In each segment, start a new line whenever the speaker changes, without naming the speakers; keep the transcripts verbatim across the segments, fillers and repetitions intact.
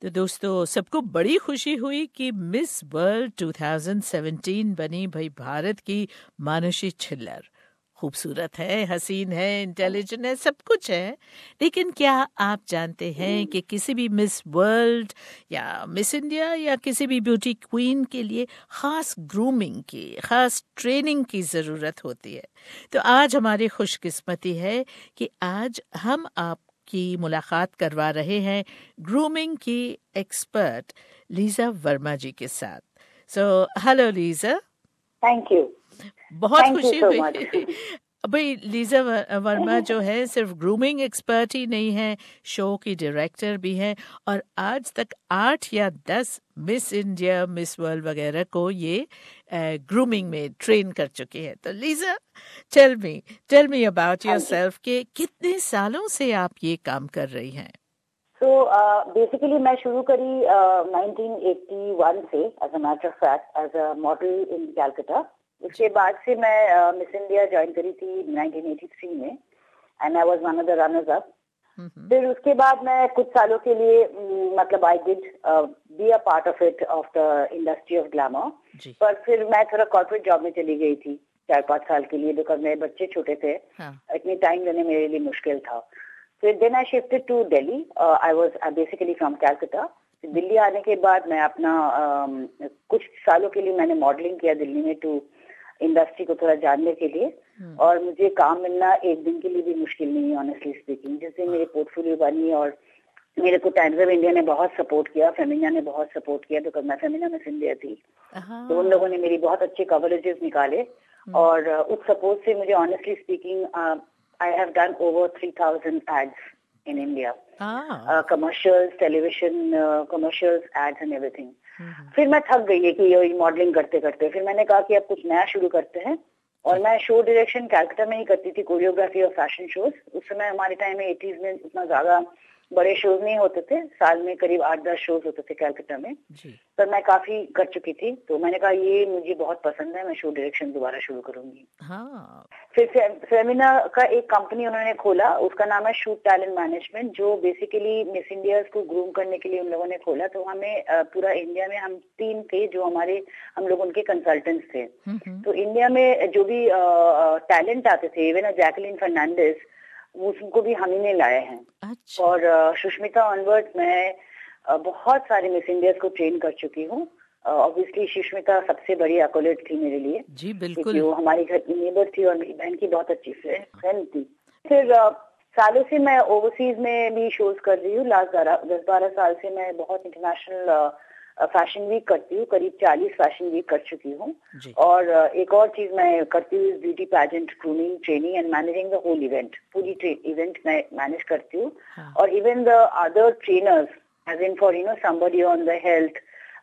तो दोस्तों सबको बड़ी खुशी हुई कि मिस वर्ल्ड दो हज़ार सत्रह बनी भाई भारत की मानुषी छिल्लर। खूबसूरत है, हसीन है, इंटेलिजेंट है, सब कुछ है। लेकिन क्या आप जानते हैं कि किसी भी मिस वर्ल्ड या मिस इंडिया या किसी भी ब्यूटी क्वीन के लिए खास ग्रूमिंग की, खास ट्रेनिंग की ज़रूरत होती है। तो आज हमारी खुशकिस्मती है कि आज हम आप की मुलाकात करवा रहे हैं ग्रूमिंग की एक्सपर्ट लीजा वर्मा जी के साथ। So hello Lisa.
Thank you.
बहुत खुशी हुई। भाई लीजा वर्मा जो है सिर्फ ग्रूमिंग एक्सपर्ट ही नहीं है, शो की डायरेक्टर भी है और आज तक आठ या दस मिस इंडिया, मिस वर्ल्ड वगैरह को ये ग्रूमिंग में ट्रेन कर चुकी है। तो Lisa, tell me tell me about yourself कि कितने सालों से आप ये काम कर रही हैं?
तो बेसिकली मैं शुरू करी नाइनटीन एटी वन से as a matter of fact as a model in Calcutta. उसके बाद से मैं मिस इंडिया ज्वाइन करी थी नाइनटीन एटी थ्री में and I was one of the runners up. फिर उसके बाद मैं कुछ सालों के लिए मतलब I did be a part of it of the industry of glamour, पर फिर मैं थोड़ा कॉर्पोरेट जॉब में चली गई थी चार पाँच साल के लिए बिकॉज मेरे बच्चे छोटे थे। हाँ. इतनी टाइम देने मेरे लिए मुश्किल था। फिर then I shifted to Delhi. I was basically from Calcutta. Delhi आने के बाद मैं अपना uh, कुछ सालों के लिए मैंने मॉडलिंग किया दिल्ली में टू इंडस्ट्री को थोड़ा जानने के लिए। hmm. और मुझे काम मिलना एक दिन के लिए भी मुश्किल नहीं है ऑनेस्टली स्पीकिंग। जिस दिन मेरी पोर्टफोलियो बनी और मेरे को टाइम्स ऑफ इंडिया ने बहुत सपोर्ट किया, फेमिना ने बहुत सपोर्ट किया बिकॉज मैं फेमिना मिस इंडिया थी। uh-huh. तो उन लोगों ने मेरी बहुत अच्छे कवरेजेस निकाले। hmm. और uh, उस सपोर्ट से मुझे honestly speaking I have done over three thousand ads in India, ah. uh, commercials, television, uh, commercials, ads and everything. Mm-hmm. फिर मैं थक गई है कि ये मॉडलिंग करते करते फिर मैंने कहा कि अब कुछ नया शुरू करते हैं। और मैं शो डायरेक्शन कैलकाटा में ही करती थी, कोरियोग्राफी और फैशन शोज। उस समय हमारे टाइम में एटीज में उतना ज्यादा बड़े शोज नहीं होते थे, साल में करीब आठ दस शोज होते थे कैलकाटा में। पर मैं काफी कर चुकी थी तो मैंने कहा ये मुझे बहुत पसंद है, मैं शो डायरेक्शन दोबारा शुरू करूंगी। हाँ। फिर फे, फेमिना का एक कंपनी उन्होंने खोला, उसका नाम है शूट टैलेंट मैनेजमेंट, जो बेसिकली मिस इंडिया को ग्रूम करने के लिए उन लोगों ने खोला। तो हमें पूरा इंडिया में हम तीन थे जो हमारे हम लोग उनके कंसल्टेंट्स थे। तो इंडिया में जो भी टैलेंट आते थे, इवन जैकलिन फर्नांडिस, उनको भी हम ही ने लाए हैं। अच्छा। और सुष्मिता ऑनवर्ड मैं बहुत सारे मिस इंडिया को ट्रेन कर चुकी हूँ। ऑब्वियसली सुष्मिता सबसे बड़ी एकोलेट थी मेरे लिए। जी बिल्कुल। वो हमारी घर की नेबर थी और मेरी बहन की बहुत अच्छी फ्रेंड थी। फिर सालों से मैं ओवरसीज में भी शोज कर रही हूँ। लास्ट दस बारह साल से मैं बहुत इंटरनेशनल फैशन वीक करती हूँ, करीब चालीस फैशन वीक कर चुकी हूँ। और एक और चीज मैं करती हूँ beauty pageant, grooming, training and managing the whole event. पूरी इवेंट मैं मैनेज करती हूँ। हाँ. और even the other trainers as in for you know somebody on the health,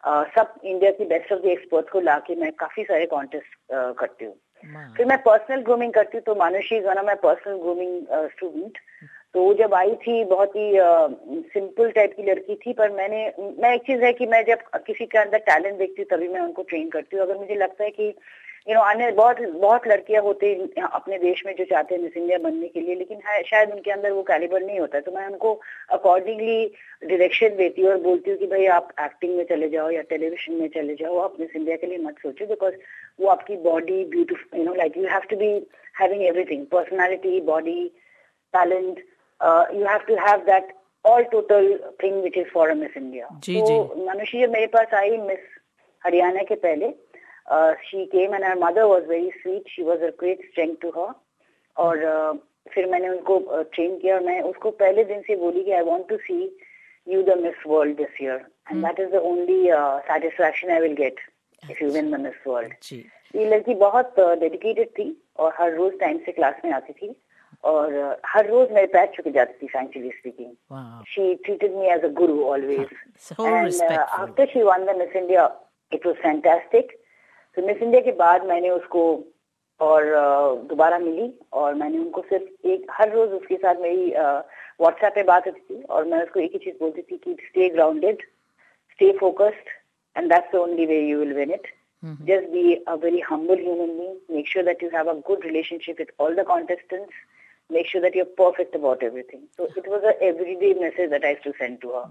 सब इंडिया की बेस्ट ऑफ द एक्सपर्ट को लाके मैं काफी सारे कॉन्टेस्ट uh, करती हूँ। फिर मैं पर्सनल ग्रूमिंग करती हूँ। तो Manushi is one of my personal grooming student. तो वो जब आई थी बहुत ही सिंपल टाइप की लड़की थी, पर मैंने मैं एक चीज है कि मैं जब किसी के अंदर टैलेंट देखती हूँ तभी मैं उनको ट्रेन करती हूँ। अगर मुझे लगता है कि यू नो अन्य बहुत बहुत लड़कियां होती हैं अपने देश में जो चाहते हैं मिस इंडिया बनने के लिए, लेकिन है, शायद उनके अंदर वो कैलिबर नहीं होता, तो मैं उनको अकॉर्डिंगली डायरेक्शन देती हूँ और बोलती हूँ कि भाई आप एक्टिंग में चले जाओ या टेलीविजन में चले जाओ, आप मिस इंडिया के लिए मत सोचो, बिकॉज वो आपकी body beautiful, you know like you have to be having everything, personality, body, talent, Uh, you have to have that all total thing which is for a Miss India. जी, तो मनुष्य जब मेरे पास आई मिस हरियाणा के पहले, she came and her mother was very sweet. She was a great strength to her. और uh, फिर मैंने उनको ट्रेन uh, किया और मैं उसको पहले दिन से बोली कि I want to see you the Miss World this year, and hmm. that is the only uh, satisfaction I will get if you win the Miss World. जी. ये लड़की बहुत डेडिकेटेड uh, थी और हर रोज टाइम से क्लास में आती थी और uh, हर रोज मेरे पैर छू के जाती थी, frankly speaking. Wow. She treated me as a guru always. So and uh, after she won the Miss India, it was fantastic. तो मिस इंडिया के बाद मैंने उसको और uh, दोबारा मिली और मैंने उनको सिर्फ एक हर रोज उसके साथ मेरी व्हाट्सएप uh, पे बात होती थी और मैं उसको एक ही चीज बोलती थी कि stay grounded, stay focused, and that's the only way you will win it. Mm-hmm. Just be a very humble human being. Make sure that you have a good relationship with all the contestants. Make sure that you're perfect about everything. So it was an everyday message that I used to send to her. Wow.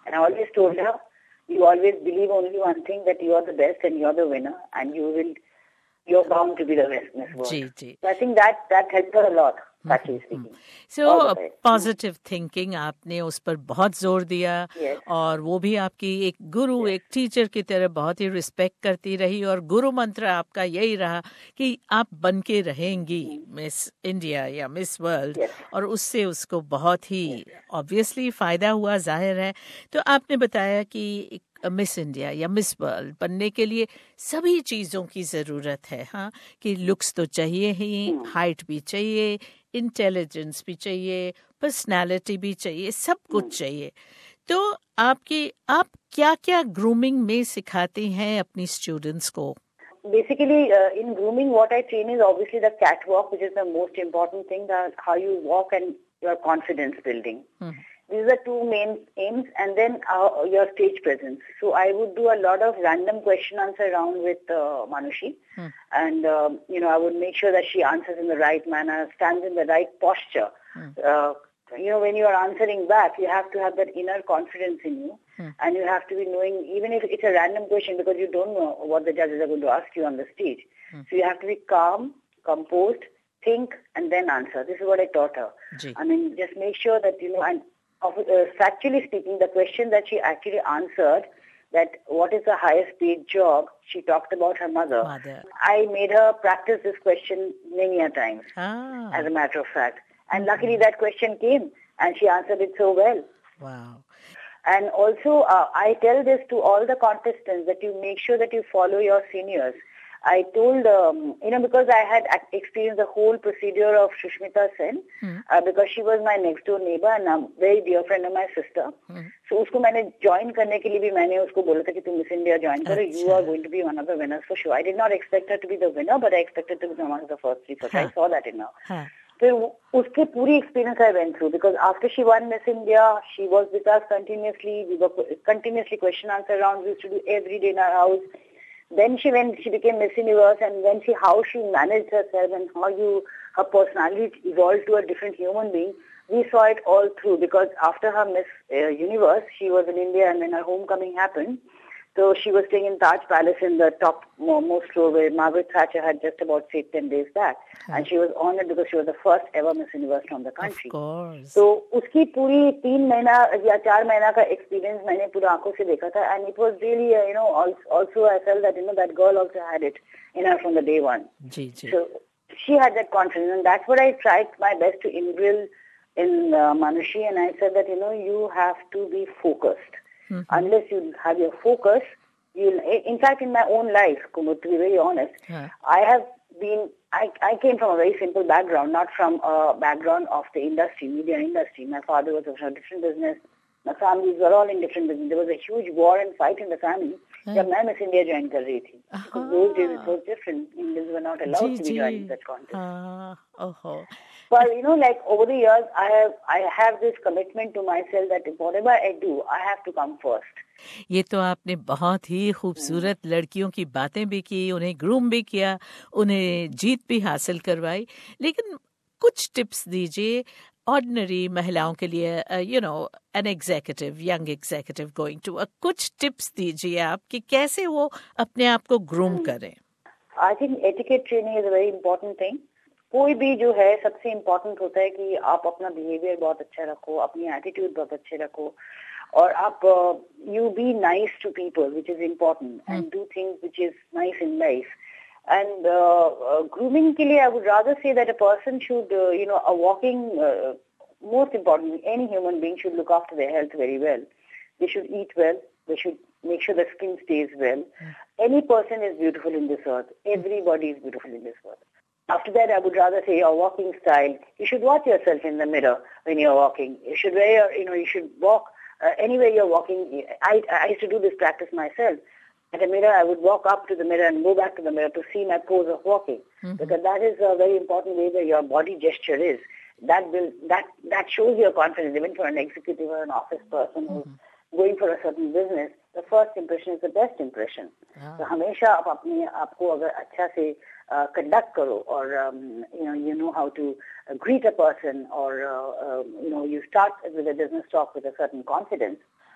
And I always told her, you always believe only one thing, that you are the best and you are the winner, and you will, you're bound to be the best Miss World.
जी जी.
So I think that that helped her a lot, actually speaking.
So positive thinking आपने उस पर बहुत जोर दिया.
Yes.
और वो भी आपकी एक गुरु,
Yes.
एक टीचर की तरह बहुत ही रिस्पेक्ट करती रही, और गुरु मंत्र आपका यही रहा कि आप बन के रहेंगी मिस इंडिया या मिस वर्ल्ड.
Yes.
और उससे उसको बहुत ही ऑब्वियसली फायदा हुआ, जाहिर है. तो आपने बताया कि मिस इंडिया या मिस वर्ल्ड बनने के लिए सभी चीज़ों की ज़रूरत है. हाँ, कि लुक्स तो चाहिए ही, हाइट भी चाहिए, इंटेलिजेंस भी चाहिए, पर्सनालिटी भी चाहिए, सब कुछ चाहिए. तो आपकी आप क्या क्या ग्रूमिंग में सिखाती हैं अपनी स्टूडेंट्स को?
Basically, uh, in grooming, what I train is obviously the catwalk, which is the most important thing, that how you walk and your confidence building. Mm-hmm. These are two main aims, and then uh, your stage presence. So I would do a lot of random question answer round with uh, Manushi, hmm. and uh, you know, I would make sure that she answers in the right manner, stands in the right posture. Hmm. Uh, you know, when you are answering back, you have to have that inner confidence in you, hmm. and you have to be knowing, even if it's a random question, because you don't know what the judges are going to ask you on the stage. Hmm. So you have to be calm, composed, think, and then answer. This is what I taught her. Gee. I mean, just make sure that, you know, and Of, uh, factually speaking, the question that she actually answered, that what is the highest paid job, she talked about her mother. mother. I made her practice this question many a times, ah. as a matter of fact. And mm-hmm. luckily that question came, and she answered it so well.
Wow.
And also, uh, I tell this to all the contestants, that you make sure that you follow your seniors. I told, um, you know, because I had experienced the whole procedure of Shushmita Sen, hmm. uh, because she was my next door neighbor and a very dear friend of my sister. Hmm. So उसको मैंने join करने के लिए भी मैंने उसको बोला था कि तुम Miss India join करो. You are going to be one of the winners for sure. I did not expect her to be the winner, but I expected to be one of the first three. So huh. I saw that in her. Huh. फिर उसके पूरी experience I went through, because after she won Miss India, she was with us continuously. We were continuously question answer rounds. We used to do every day in our house. Then she, when she became Miss Universe, and when she, how she managed herself and how you, her personality evolved to a different human being, we saw it all through. Because after her Miss uh, Universe, she was in India, and when her homecoming happened, so she was staying in Taj Palace in the top most floor where Margaret Thatcher had just about stayed ten days back. Okay. And she was honored because she was the first ever Miss Universe from the country.
Of course.
So उसकी पूरी तीन महीना या चार महीना का experience मैंने पूरा आंखों से देखा था, and it was really, uh, you know, also I felt that, you know, that girl also had it in her from the day one.
जी, जी.
So she had that confidence, and that's what I tried my best to instill in uh, Manushi, and I said that, you know, you have to be focused. Mm-hmm. Unless you have your focus, you'll. In fact, in my own life, Kumud, to be very honest, yeah. I have been. I I came from a very simple background, not from a background of the industry, media industry. My father was of a different business. My families were all in different business. There was a huge war and fight in the family. जब मैं Miss India join कर रही थी, because those days it was different. Indians were not allowed to be joining that contest.
Uh, oh.
But you know, like over the years, I have I have this commitment to myself that whatever I do, I have to come first.
ये तो आपने बहुत ही खूबसूरत लड़कियों की बातें भी की, उन्हें ग्रूम भी किया, उन्हें जीत भी हासिल करवाई. लेकिन कुछ टिप्स दीजिए ऑर्डिनरी महिलाओं के लिए, you know, an executive, young executive going to, कुछ टिप्स दीजिए आप कि कैसे वो अपने आप को ग्रूम करें.
I think etiquette training is a very important thing. कोई भी जो है, सबसे इम्पोर्टेंट होता है कि आप अपना बिहेवियर बहुत अच्छा रखो, अपनी एटीट्यूड बहुत अच्छे रखो, और आप you be nice to people, which is important, and do things which is nice in life. And uh, uh, grooming के लिए, I would rather say that a person should, uh, you know, a walking, uh, most importantly, any human being should look after their health very well. They should eat well. They should make sure the skin stays well. Mm. Any person is beautiful in this earth. Everybody is beautiful in this earth. After that, I would rather say your walking style. You should watch yourself in the mirror when you're walking. You should wear, you know, you should walk uh, anywhere you're walking. I, I used to do this practice myself. At a mirror, I would walk up to the mirror and go back to the mirror to see my pose of walking. Mm-hmm. Because that is a very important way that your body gesture is. That will that that shows your confidence, even for an executive or an office person who's mm-hmm. going for a certain business. The first impression is the best impression. Ah. So हमेशा आप अपने आपको अगर अच्छा से uh, conduct करो, or um, you know you know how to uh, greet a person, or uh, uh, you know you start with a business talk with a certain confidence.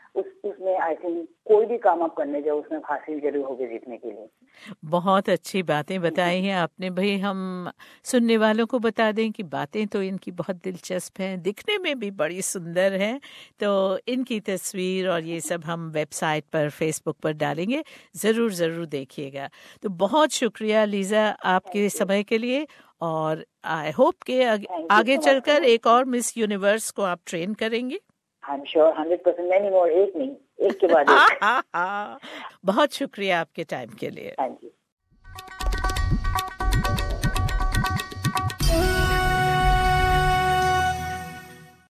उस उसमें आई थिंक कोई भी काम आप करने जाओ उसमें हासिल जरूर होगी जीतने के लिए।
बहुत अच्छी बातें बताई हैं आपने भाई। हम सुनने वालों को बता दें कि बातें तो इनकी बहुत दिलचस्प हैं, दिखने में भी बड़ी सुंदर हैं। तो इनकी तस्वीर और ये सब हम वेबसाइट पर, फेसबुक पर डालेंगे, ज़रूर ज़रूर देखिएगा। तो बहुत शुक्रिया लीजा आपके समय के लिए, और आई होप के आगे चलकर एक और मिस यूनिवर्स को आप ट्रेन करेंगे।
I'm sure हंड्रेड परसेंट नहीं, और एक नहीं, एक के बाद एक।
बहुत शुक्रिया आपके टाइम के लिए।
हाँ जी।